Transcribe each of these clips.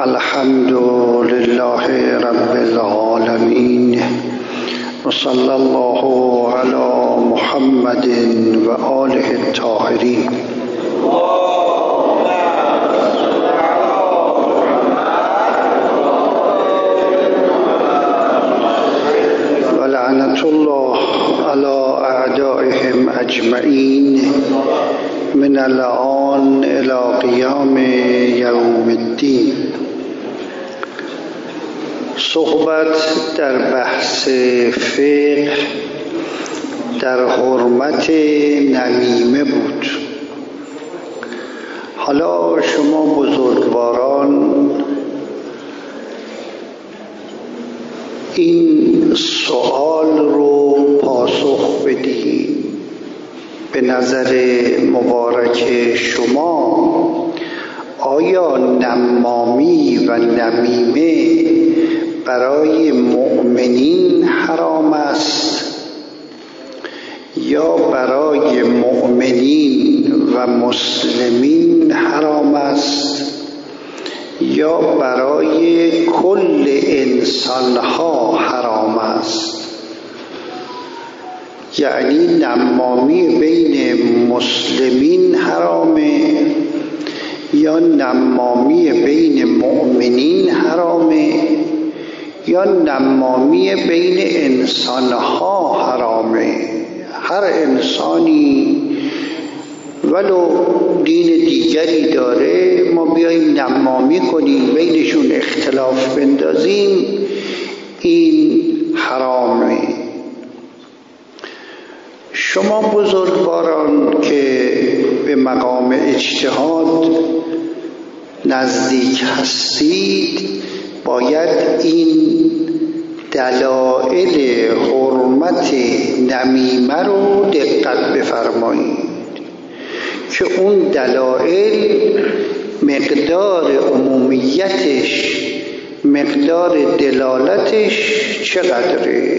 الحمد لله رب العالمين وصلى الله على محمد وآله الطاهرين. ولعنة الله على أعدائهم أجمعين من الآن إلى قیام یوم الدین. صحبت در بحث فقه در حرمت نمیمه بود. حالا شما بزرگواران این سوال رو پاسخ بدید. به نظر مبارک شما آیا نمامی و نمیمه برای مؤمنین حرام است یا برای مؤمنین و مسلمین حرام است یا برای کل انسانها حرام است؟ یعنی نمامی بین مسلمین حرامه یا نمامی بین مؤمنین حرامه یا نمامی بین انسانها حرامه؟ هر انسانی ولو دین دیگری داره ما بیاییم نمامی کنیم بینشون اختلاف بندازیم، این حرامه. شما بزرگواران که به مقام اجتهاد نزدیک هستید باید این دلایل حرمت نمیمه رو دقت بفرمایید که اون دلایل مقدار عمومیتش، مقدار دلالتش چقدره.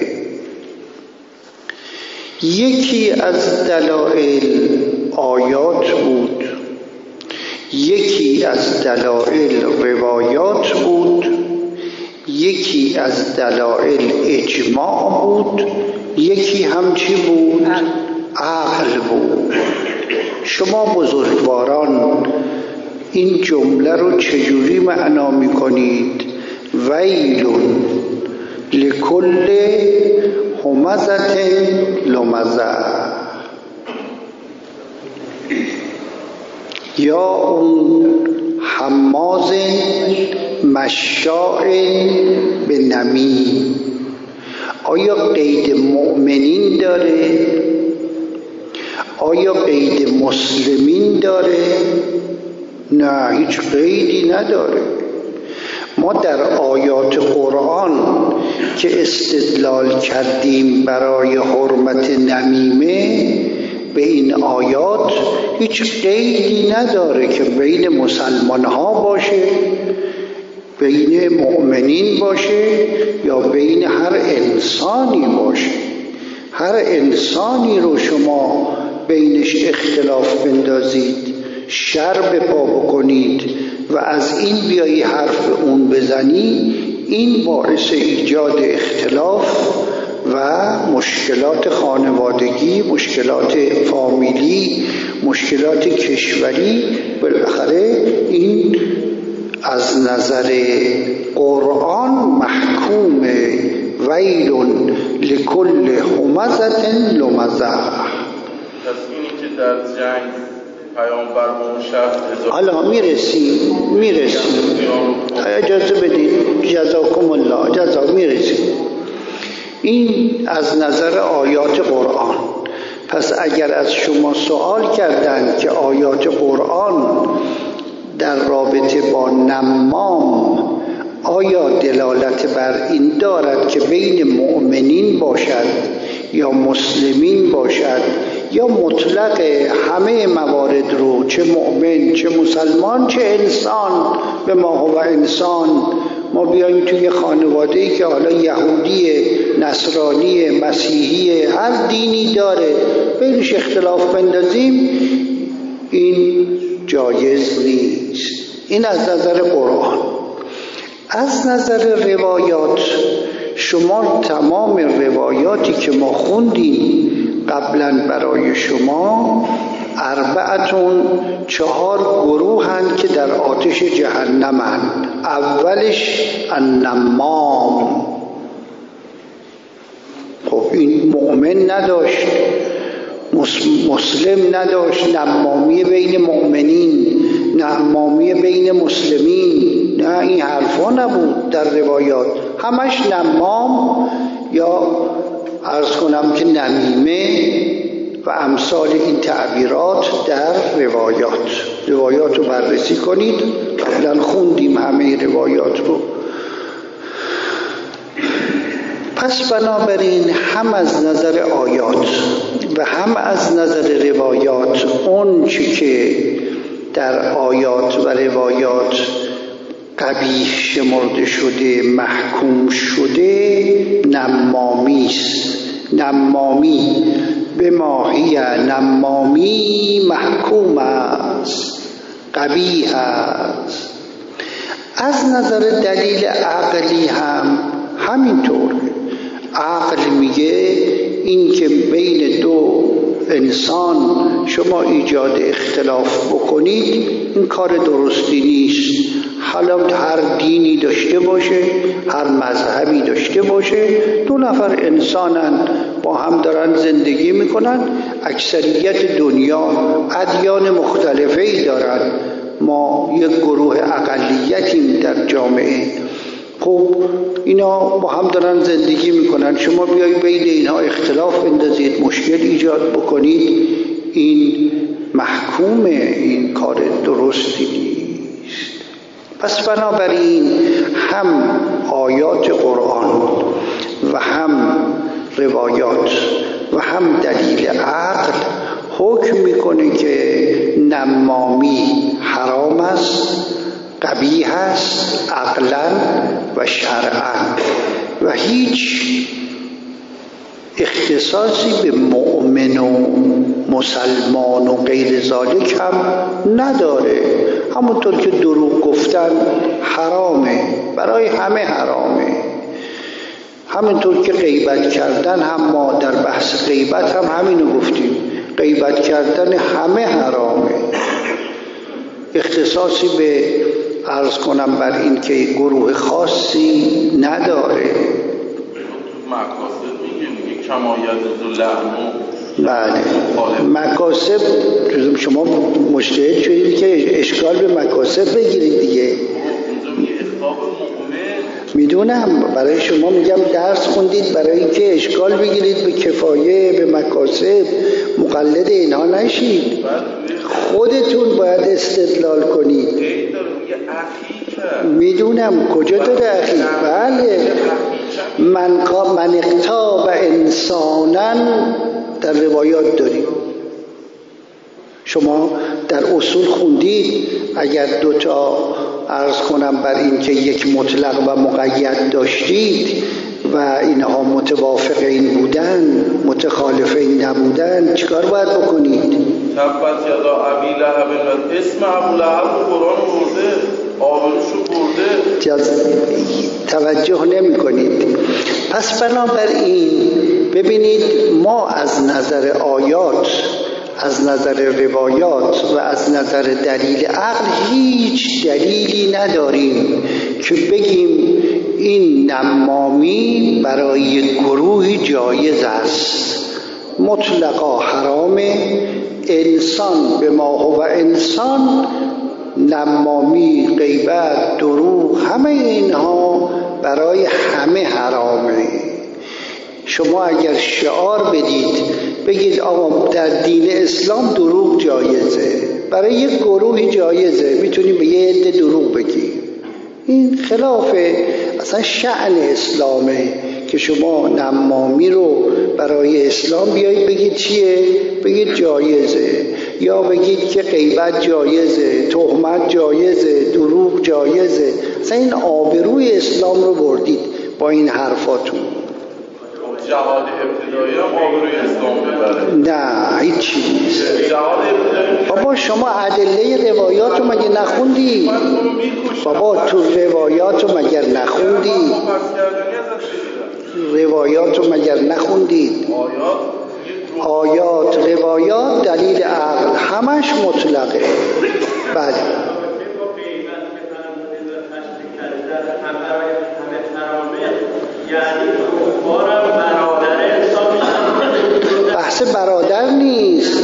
یکی از دلایل آیات بود، یکی از دلایل روایات بود، یکی از دلایل اجماع بود، یکی هم چی بود؟ عقل بود. شما بزرگواران این جمله رو چجوری معنا میکنید؟ ویل لکل همزة لمزة، یا اون حماز مشاء به نمیم. آیا قید مؤمنین داره؟ آیا قید مسلمین داره؟ نه، هیچ قیدی نداره. ما در آیات قرآن که استدلال کردیم برای حرمت نمیمه به این آیات هیچ قیدی نداره که بین مسلمان ها باشه، بین مؤمنین باشه یا بین هر انسانی باشه. هر انسانی رو شما بینش اختلاف بندازید، شر به پا بکنید و از این بیایی حرف به اون بزنی، این باعث ایجاد اختلاف و مشکلات خانوادگی، مشکلات فامیلی، مشکلات کشوری. بالاخره این از نظر قرآن محکوم ویل لکل همزة لمزة. تصمیمی که در جنگ پیامبر با شخص حالا میرسیم اجازه بدید، جزاکم الله، جزا میرسیم. این از نظر آیات قرآن. پس اگر از شما سوال کردند که آیات قرآن در رابطه با نمام آیا دلالت بر این دارد که بین مؤمنین باشد یا مسلمین باشد یا مطلق همه موارد رو، چه مؤمن چه مسلمان چه انسان، به ما هو انسان، ما بیاییم توی خانواده‌ای که حالا یهودی، نصرانی، مسیحی، هر دینی داره بینش اختلاف بندازیم، این جایز نیست. این از نظر قرآن. از نظر روایات شما تمام روایاتی که ما خوندیم قبلا برای شما 4 گروهند که در آتش جهنمند. اولش النمام. خب این مؤمن نداشت، مسلم نداشت، نمامی بین مؤمنین، نمامی بین مسلمین، نه این حرفا نبود در روایات. همش نمام یا عرض کنم که نمیمه و امثال این تعبیرات در روایات رو بررسی کنید. قبلا خوندیم همه روایات رو. پس بنابراین هم از نظر آیات و هم از نظر روایات اون چی که در آیات و روایات قبیح شمرده شده، محکوم شده، نمامی است. نمامی به ماهی نمامی محکوم است، قبیح است. از نظر دلیل عقلی هم همینطور. عقل میگه این که بین دو انسان شما ایجاد اختلاف بکنید این کار درستی نیست. حالا هر دینی داشته باشه، هر مذهبی داشته باشه، 2 نفر انسانن با هم دارن زندگی میکنن، اکثریت دنیا ادیان مختلفی دارن، ما یک گروه اقلیتیم در جامعه. خب اینا با هم دارن زندگی میکنن، شما بیایید بین اینها اختلاف بندازید، مشکل ایجاد بکنید، این محکومه، این کار درستی نیست. پس بنابراین هم آیات قرآن و هم روایات و هم دلیل عقل حکم میکنه که نمامی حرام است، قبیح است، عقلا و شرعا، و هیچ اختصاصی به مؤمن و مسلمان و غیر ذالک هم نداره. همونطور که دروغ گفتن حرامه، برای همه حرامه. همونطور که غیبت کردن هم، ما در بحث غیبت هم همینو گفتیم، غیبت کردن همه حرامه. اختصاصی به عرض کنم بر این که گروه خاصی نداره. مقاصد میگه کمایت لعنو. بله، مقاصد شما مجتهد شدید که اشکال به مقاصد بگیرید دیگه. میدونم برای شما میگم درس خوندید برای اینکه اشکال بگیرید به کفایه، به مقاصد، مقلد اینها نشید. خودتون باید استدلال کنید. میدونم کجا داره اخی. بله، من اقتاب انسانن در روایات داریم. شما در اصول خوندید اگر 2 عرض کنم بر این که یک مطلق و مقید داشتید و اینها متوافقین بودن، متخالفین نبودن، چیکار باید بکنید؟ تبت یدا ابی لهب، اسم ابو لهب قرآن برده، آبروشو برده، توجه نمی کنید. پس بنابراین ببینید ما از نظر آیات، از نظر روایات و از نظر دلیل عقل هیچ دلیلی نداریم که بگیم این نمامی برای گروهی جایز است. مطلقا حرامه. انسان به ما هو انسان، نمامی، غیبت، دروغ، همه اینها برای همه حرامه. شما اگر شعار بدید بگید آقا در دین اسلام دروغ جایزه، برای یک گروهی جایزه، میتونیم به یه عده دروغ بگیم، این خلاف اصلا شأن اسلامه که شما نمامی رو برای اسلام بیایید بگید چیه؟ بگید جایزه، یا بگید که غیبت جایزه، تهمت جایزه، دروغ جایزه. اصلا این آبروی اسلام رو بردید با این حرفاتون. جهاد ابتدایی هم آبروی اسلام ببره. نه هیچی نیست. جهاد ابتدایی بابا شما ادله روایات رو مگه نخوندی؟ بابا تو روایات رو مگر نخوندی؟ روایات رو مگر نخوندید؟ آیات روایات دلیل عقل همش مطلقه. بله بحث برادر نیست.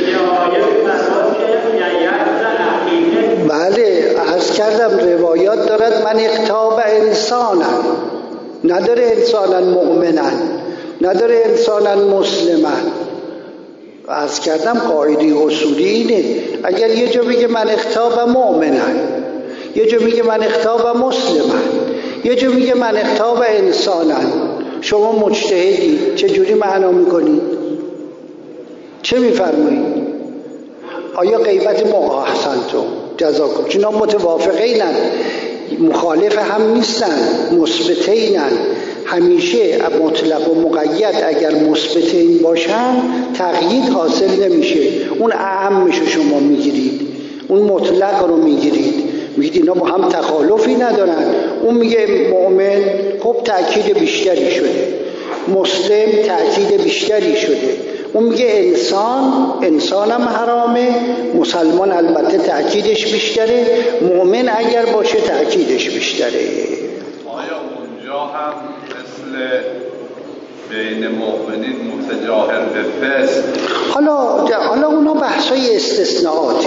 بله عرض کردم روایات دارد من اقتاب انسانم، نداره انسانن مؤمنن، نداره انسانن مسلمن. عرض کردم قاعده اصولی اینه، اگر یه جا بگه من اقتاب مؤمنن، یه جا میگه من اقتاب مسلمن، یه جا میگه من اقتاب انسانن، شما مجتهدی چجوری معنا میکنید؟ چه میفرمایید؟ آیا غیبت احسنتم جزاکم چون متوافقینن، مخالف هم نیستن، مثبتینن. همیشه مطلق و مقید اگر مثبتین باشن تقیید حاصل نمیشه. اون اعمشو شما میگیرید، اون مطلق رو میگیرید، میگید اینا با هم تخالفی ندارن. اون میگه مؤمن خب تأکید بیشتری شده، مسلم تأکید بیشتری شده. اون میگه انسان هم حرامه، مسلمان البته تأکیدش بیشتره، مؤمن اگر باشه تأکیدش بیشتره. آیا اونجا هم مثل بین مؤمنین متجاهر به فسق؟ حالا اونا بحثای استثناءاتی.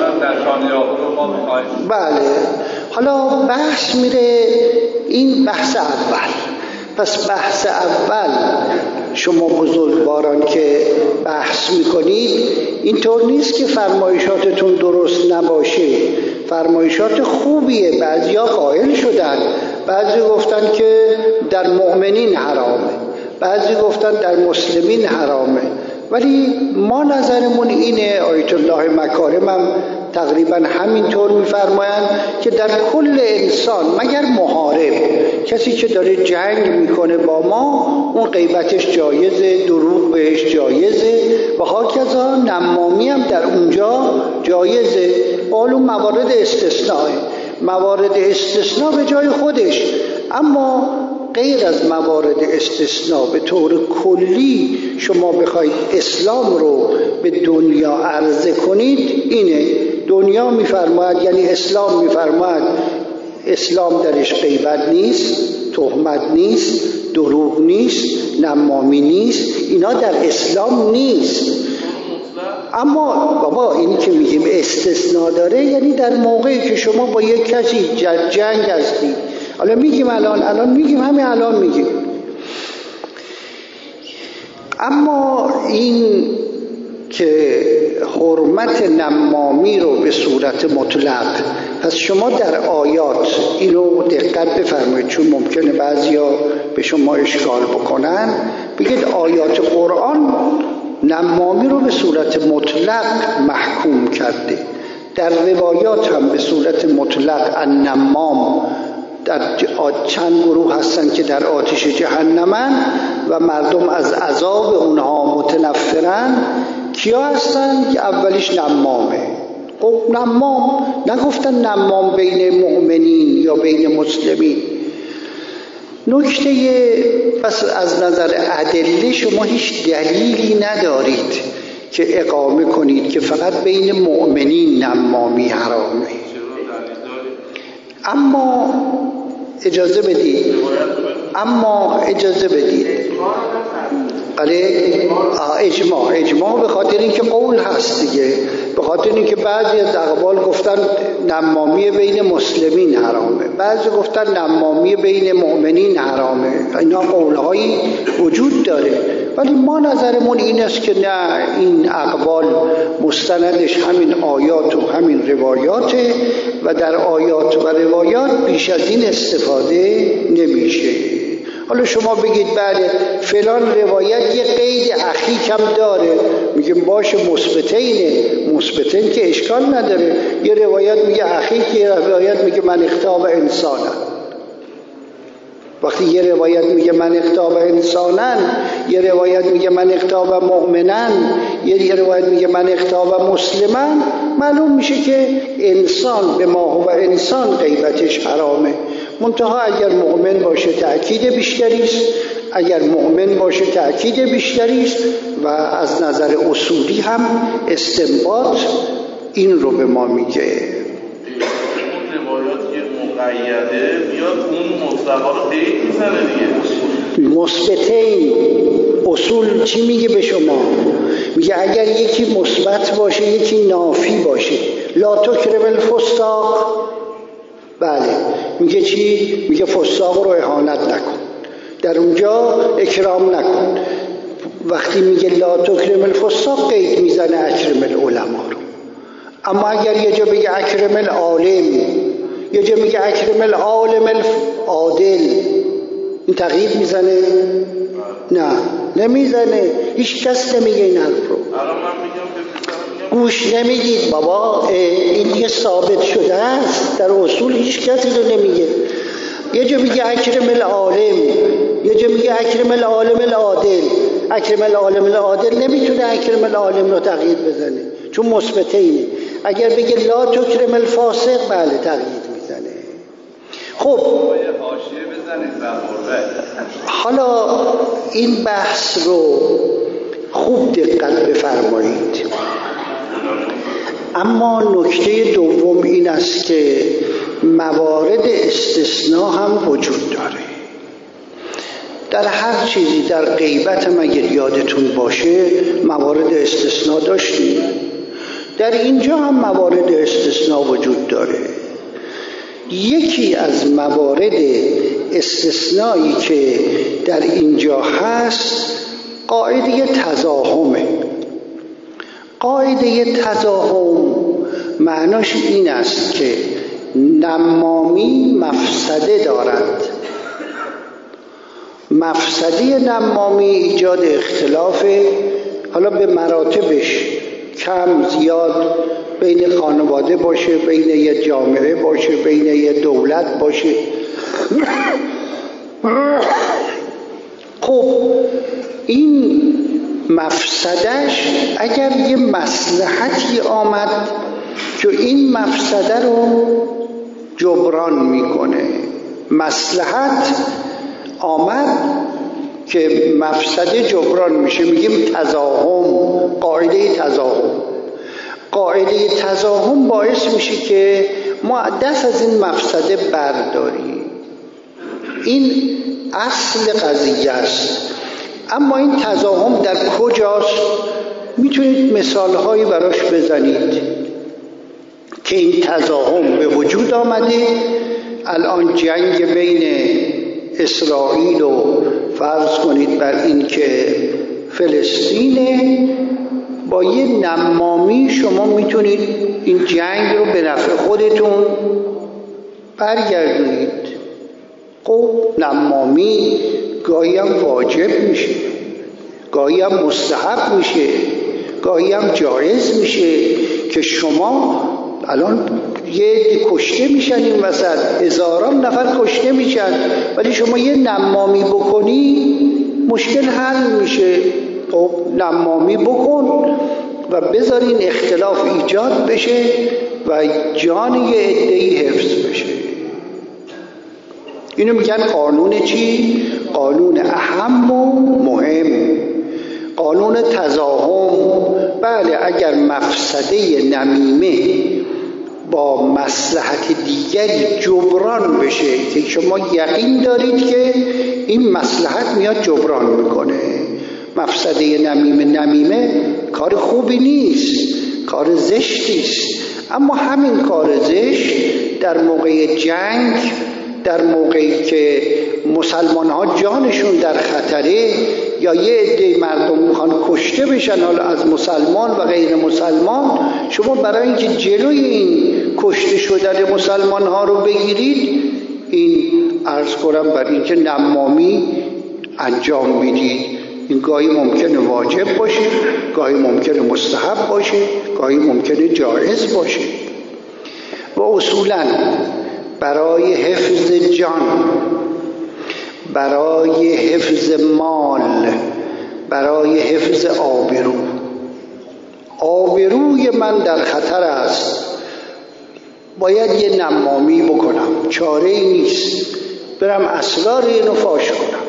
بله حالا بحث میره این بحث اول. پس بحث اول شما بزرگواران که بحث میکنید اینطور نیست که فرمایشاتتون درست نباشه، فرمایشات خوبیه. بعضیا قائل شدن، بعضی گفتن که در مؤمنین حرامه، بعضی گفتن در مسلمین حرامه، ولی ما نظرمون اینه. آیت الله مکارم هم تقریبا همینطور میفرمایند که در کل انسان مگر محارب، کسی که داره جنگ میکنه با ما، اون غیبتش جایزه، دروغ بهش جایزه و هاکذا نمامی هم در اونجا جایزه. حالا موارد استثناء به جای خودش، اما غیر از موارد استثناء به طور کلی شما بخواید اسلام رو به دنیا عرضه کنید، اینه دنیا میفرماید، یعنی اسلام میفرماید اسلام درش غیبت نیست، تهمت نیست، دروغ نیست، نمامی نیست، اینا در اسلام نیست. اما بابا اینی که میگیم استثناء داره یعنی در موقعی که شما با یک کسی جنگ هستید. حالا میگیم الان میگیم همین الان میگیم. اما این که حرمت نمامی رو به صورت مطلق، پس شما در آیات اینو دقت بفرمایید چون ممکنه بعضیا به شما اشکال بکنن. بگید آیات قرآن نمامی رو به صورت مطلق محکوم کرده، در روایات هم به صورت مطلق النمام در چند گروه هستن که در آتش جهنمن و مردم از عذاب اونها متنفرن. کیا هستن؟ که اولیش نمامه. خب نمام نگفتن نمام بین مؤمنین یا بین مسلمین. نکته پس از نظر ادله شما هیچ دلیلی ندارید که اقامه کنید که فقط بین مؤمنین نمامی حرامه. اما اجازه بدید اجماع به خاطر اینکه قول هست دیگه، به خاطر اینکه بعضی از اقوال گفتن نمامی بین مسلمین حرامه، بعضی گفتن نمامی بین مؤمنین حرامه. اینا قولهایی وجود داره، ولی ما نظرمون این است که نه، این اقوال مستندش همین آیات و همین روایاته و در آیات و روایات بیش از این استفاده نمیشه. حالا شما بگید بله فلان روایت یه قید اخیک هم داره، میگیم باشه مثبتین که اشکال نداره. یه روایت میگه اخیک، یه روایت میگه من اختاب انسانم. وقتی یه روایت میگه من اغتاب انسانن، یه روایت میگه من اغتاب مؤمنن، یه روایت میگه من اغتاب مسلمن، معلوم میشه که انسان به ما هو انسان غیبتش حرامه. منتها اگر مؤمن باشه تأکید بیشتری است، اگر مؤمن باشه تأکید بیشتری است و از نظر اصولی هم استنباط این رو به ما میگه. مقیده بیاد اون مطلقا رو قید میزنه دیگه. مثبتین اصول چی میگه به شما؟ میگه اگر یکی مثبت باشه یکی نافی باشه. لا تکرم الفساق، بله میگه چی؟ میگه فساق رو اهانت نکن، در اونجا اکرام نکن. وقتی میگه لا تکرم الفساق قید میزنه اکرم العلماء رو. اما اگر یه جا بگه اکرم العالم، یه جا میگه اکرم العالم العادل، این تغییر میزنه؟ نه نمیزنه، هیچ کس نمیگه این حرف رو. گوش نمیدید بابا، این دیگه ثابت شده است در اصول، هیچ کسی رو نمیگه. یه جا میگه اکرم العالم، یه جا میگه اکرم العالم العادل. اکرم العالم العادل نمیتونه اکرم العالم رو تغییر بزنه چون مثبته اینه. اگر بگه لا تکرم الفاسق، بله تغییر میزنه. خب حالا این بحث رو خوب دقت بفرمایید. اما نکته دوم این است که موارد استثناء هم وجود داره. در هر چیزی، در غیبت هم اگر یادتون باشه موارد استثناء داشتیم، در اینجا هم موارد استثناء وجود داره. یکی از موارد استثنایی که در اینجا هست قاعده تزاحمه. قاعده تزاحم معناش این است که نمامی مفسده دارد. مفسده نمامی ایجاد اختلاف، حالا به مراتبش، کم زیاد، بین خانواده باشه، بین یه جامعه باشه، بین یه دولت باشه. خب این مفسدش اگر یه مصلحتی آمد که این مفسده رو جبران میکنه، مصلحت آمد که مفسده جبران میشه، میگیم تزاحم. قاعده تزاحم، قاعده تزاحم باعث میشه که ما دست از این مفسده برداریم. این اصل قضیه است. اما این تزاحم در کجاست؟ میتونید مثالهایی براش بزنید که این تزاحم به وجود آمده. الان جنگ بین اسرائیل و فرض کنید بر این که فلسطینه، با یه نمامی شما میتونید این جنگ رو به نفع خودتون برگردونید. خب نمامی گاهی هم واجب میشه، گاهی هم مستحب میشه، گاهی هم جایز میشه که شما الان یه کشته میشن این وسط، هزاران نفر کشته میشن، ولی شما یه نمامی بکنی مشکل حل میشه. خب نمامی بکن و بذار این اختلاف ایجاد بشه و جان یه عده‌ای حفظ بشه. اینو میگن قانون چی؟ قانون اهم و مهم، قانون تزاحم. بله اگر مفسده نمیمه با مصلحت دیگری جبران بشه که شما یقین دارید که این مصلحت میاد جبران میکنه. مفسده نمیمه کار خوبی نیست، کار زشتی است، اما همین کار زشت در موقع جنگ، در موقعی که مسلمان ها جانشون در خطره یا یه عده مردم میخوان کشته بشن، حالا از مسلمان و غیر مسلمان، شما برای اینکه جلوی این کشته شدن مسلمان ها رو بگیرید، این عرض کنم بر اینکه نمامی انجام میدید. این گاهی ممکنه واجب باشه، گاهی ممکنه مستحب باشه، گاهی ممکنه جایز باشه. و اصولاً برای حفظ جان برای حفظ مال، برای حفظ آبرو. آبروی من در خطر است، باید یه نمامی بکنم، چاره ای نیست، برم اسرار اینو فاش کنم.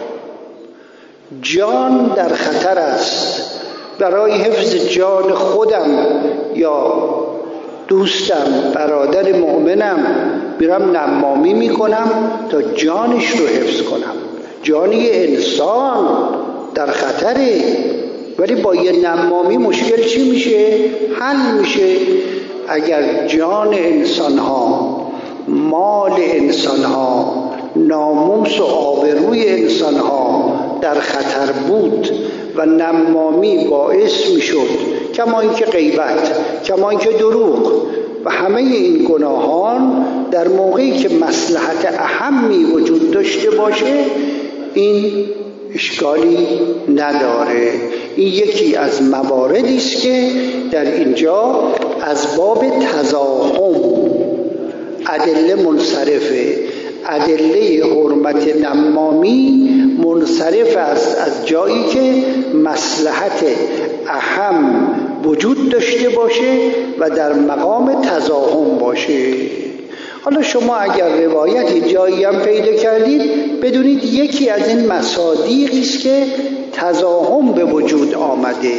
جان در خطر است، برای حفظ جان خودم یا دوستم، برادر مؤمنم، برم نمامی میکنم تا جانش رو حفظ کنم. جانی انسان در خطره، ولی با یه نمامی مشکل چی میشه؟ حل میشه. اگر جان انسان ها، مال انسان ها، ناموس و آبروی انسان ها در خطر بود و نمامی باعث میشد، کما اینکه غیبت، کما اینکه دروغ و همه این گناهان در موقعی که مصلحت اهمی وجود داشته باشه، این اشکالی نداره. این یکی از مواردی است که در اینجا از باب تزاحم ادله منصرفه. ادله حرمت نمامی منصرف است از جایی که مصلحت اهم وجود داشته باشه و در مقام تزاحم باشه. حالا شما اگر روایتی جایی هم پیدا کردید، بدونید یکی از این مصادیقی است که تزاحم به وجود آمده.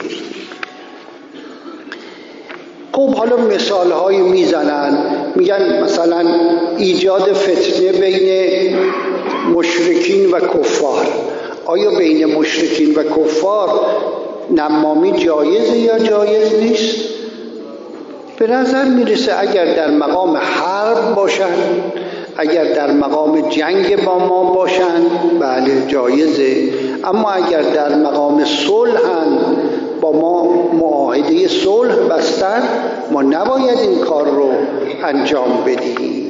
خب حالا مثال‌هایی میزنن، میگن مثلا ایجاد فتنه بین مشرکین و کفار. آیا بین مشرکین و کفار نمامی جایزه یا جایز نیست؟ به نظر میرسه اگر در مقام حرب باشن، اگر در مقام جنگ با ما باشن، بله جایزه. اما اگر در مقام صلحن، با ما معاهده صلح بستن، ما نباید این کار رو انجام بدیم.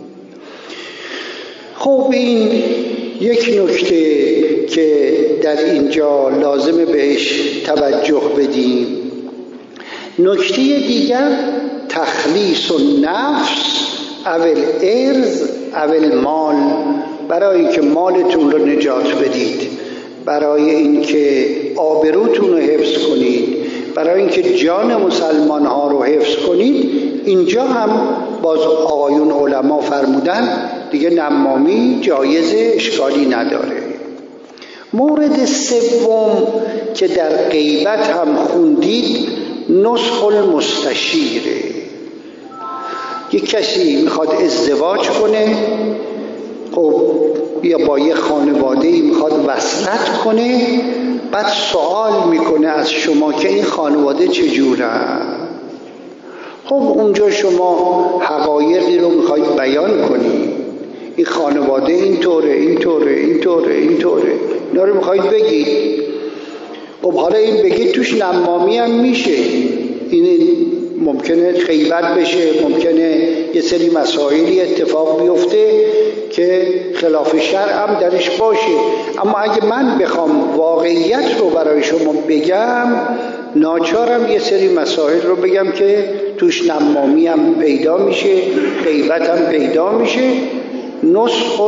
خب این یک نکته که در اینجا لازمه بهش توجه بدیم. نکته دیگر تخلیص النفس او الارض او المال، برای که مالتون رو نجات بدید، برای اینکه آبروتون رو حفظ کنید، برای اینکه جان مسلمان ها رو حفظ کنید. اینجا هم باز آقایون علما فرمودن دیگه نمامی جایزه، اشکالی نداره. مورد سوم که در غیبت هم خوندید، نصح المستشیره. یک کسی میخواد ازدواج کنه، خب یا با یه خانواده‌ای میخواد وصلت کنه، بعد سوال میکنه از شما که این خانواده چجوره. خب اونجا شما حقایقی رو میخواید بیان کنی، این خانواده اینطوره اینطوره اینطوره اینطوره، اینا رو میخواید بگید. خب حالا این بگید توش نمامی هم میشه، این ممکنه غیبت بشه، ممکنه یه سری مسائلی اتفاق بیفته که خلاف شرع هم درش باشه. اما اگه من بخوام واقعیت رو برای شما بگم، ناچارم یه سری مسائل رو بگم که توش نمامی هم پیدا میشه، غیبت هم پیدا میشه. نصح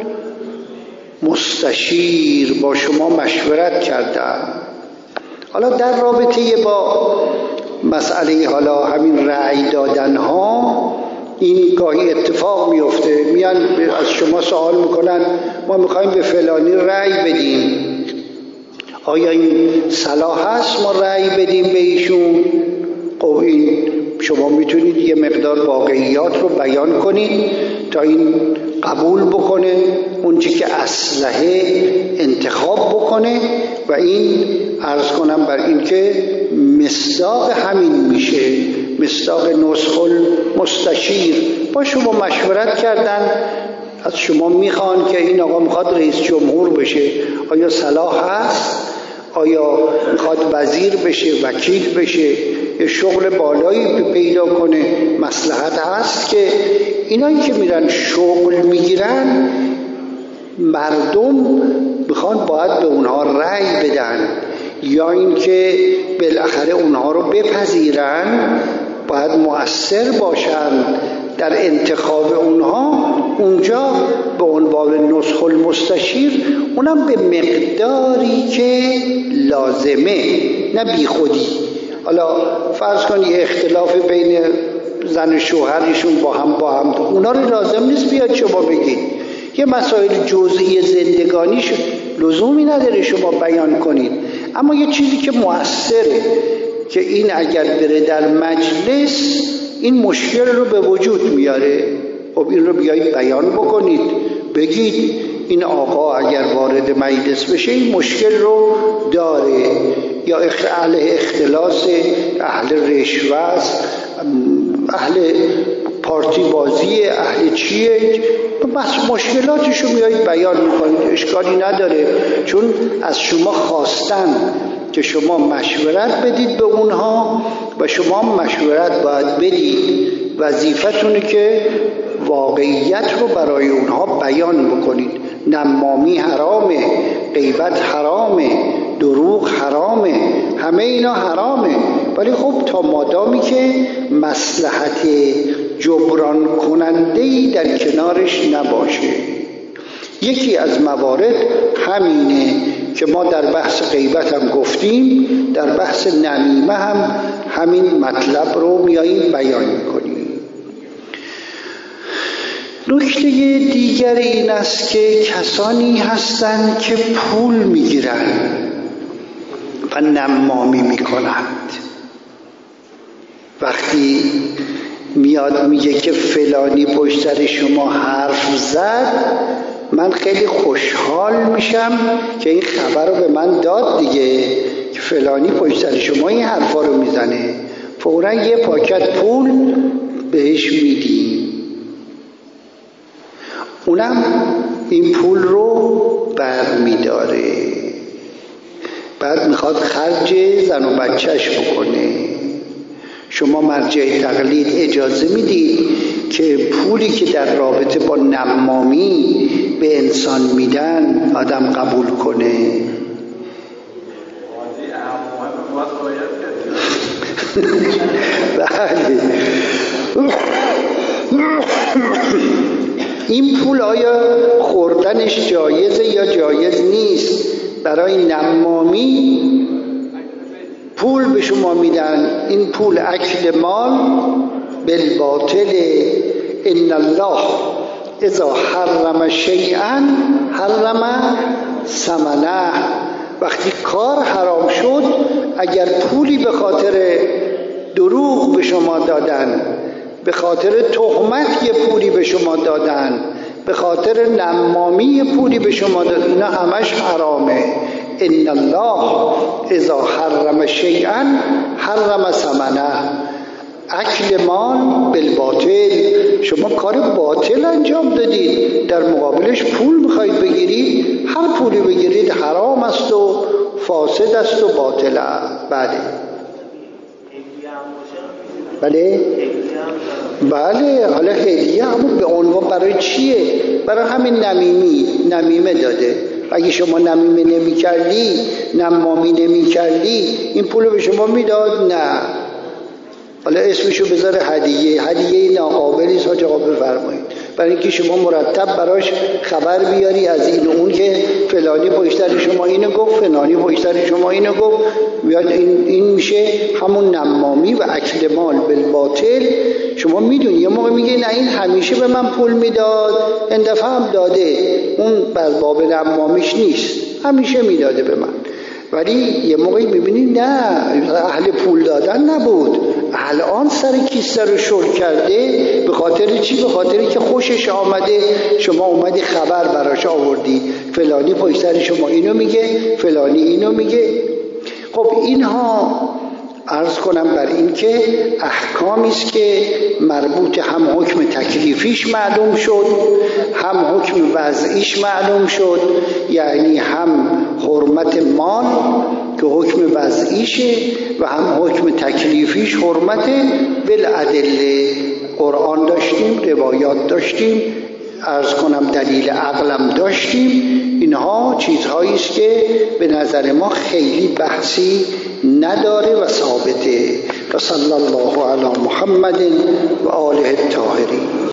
المستشیر، با شما مشورت کردم. حالا در رابطه با مسئله حالا همین رأی دادن ها، این گاهی اتفاق میفته، میان از شما سوال میکنن ما میخوایم به فلانی رأی بدیم، آیا این صلاح هست ما رأی بدیم به ایشون؟ خب این شما میتونید یه مقدار واقعیات رو بیان کنید تا این قبول بکنه، اونچه که اصلحه انتخاب بکنه، و این عرض کنم بر این که مصداق همین میشه، مصداق نصح المستشیر. با شما مشورت کردن، از شما میخوان که این آقا میخواد رئیس جمهور بشه، آیا صلاح هست؟ آیا میخواد وزیر بشه، وکیل بشه، یه شغل بالایی پیدا کنه، مصلحت هست که اینایی که میرن شغل میگیرن، مردم میخوان باید به اونها رأی بدن، یا اینکه بالاخره اونها رو بپذیرن، باید مؤثر باشن در انتخاب اونها، اونجا به عنوان نسخ المستشیر، اونم به مقداری که لازمه، نه بی خودی. حالا فرض کن یه اختلاف بین زن و شوهرشون با هم اونا رو لازم نیست بیاد شما بگید. یه مسائل جزئی زندگانیش لزومی نداره شما بیان کنید، اما یه چیزی که مؤثره که این اگر بره در مجلس این مشکل رو به وجود میاره، خب این رو بیایید بیان بکنید، بگید این آقا اگر وارد مجلس بشه این مشکل رو داره، یا اهل اختلاس، اهل رشوه، اهل پارتی بازی، اهل چیه، بس مشکلاتشو میایید بیان میکنید، اشکالی نداره، چون از شما خواستن که شما مشورت بدید به اونها و شما مشورت باید بدید. وظیفتونه که واقعیت رو برای اونها بیان بکنید. نمامی حرامه، غیبت حرامه، دروغ حرامه، همه اینا حرامه، ولی خب تا مادامی که مصلحت جبران کننده‌ای در کنارش نباشه. یکی از موارد همینه که ما در بحث غیبت هم گفتیم، در بحث نمیمه هم همین مطلب رو میاییم بیان میکنیم. نکته دیگر این است که کسانی هستند که پول میگیرند و نمامی میکنند. وقتی میاد میگه که فلانی پشت سر شما حرف زد، من خیلی خوشحال میشم که این خبر رو به من داد دیگه که فلانی پشت سر شما این حرفا رو میزنه، فوراً یه پاکت پول بهش میدیم، اونم این پول رو برمیداره، بعد میخواد خرج زن و بچهش بکنه. شما مرجع تقلید اجازه میدید که پولی که در رابطه با نمامی به انسان میدن آدم قبول کنه؟ بله. این پول آیا خوردنش جایزه یا جایز نیست؟ برای نمامی پول به شما میدن، این پول اکل مال بالباطل. ان الله اذا حرم شیئا حرم ثمنه. وقتی کار حرام شد، اگر پولی به خاطر دروغ به شما دادن، به خاطر تهمت یه پولی به شما دادن، به خاطر نمامی پولی به شما دادن، اینا همش حرامه. ان الله اذا حرم شیئا حرم ثمنه. اکل مال بالباطل، شما کار باطل انجام دادید، در مقابلش پول میخواید بگیرید، هر پولی بگیرید حرام است و فاسد است و باطل است. بله حالا هدیه همون به عنوان برای چیه؟ برای همین نمیمه داده. اگه شما نمیمه نمی کردی، نمامی نمی کردی، این پولو به شما میداد؟ نه. حالا اسمشو بذاره هدیه ناقابلی است، حاج آقا بفرمایید، برای اینکه شما مرتب براش خبر بیاری از این و اون که فلانی پشت سر شما اینو گفت، فلانی پشت سر شما اینو گفت، بیاد این میشه همون نمامی و اکل مال بالباطل. شما میدونی یه موقع میگه نه این همیشه به من پول میداد، این دفعه هم داده، اون باب نمامیش نیست، همیشه میداده به من. ولی یه موقعی میبینی نه، اهل پول دادن نبود، الان سر کیسه رو شل کرده. به خاطر چی؟ به خاطری که خوشش آمده، شما اومدی خبر براش آوردی، فلانی پشت سر شما اینو میگه، فلانی اینو میگه. خب اینها عرض کنم بر این که احکامی است که مربوط هم حکم تکلیفیش معلوم شد، هم حکم وضعیش معلوم شد، یعنی هم حرمت مال که حکم وضعیشه و هم حکم تکلیفیش حرمت بالادله. قرآن داشتیم، روایات داشتیم، عرض کنم دلیل عقلم داشتیم. اینها چیزهایی است که به نظر ما خیلی بحثی نداره و ثابته. و صلی الله علی محمد و آله الطاهرین.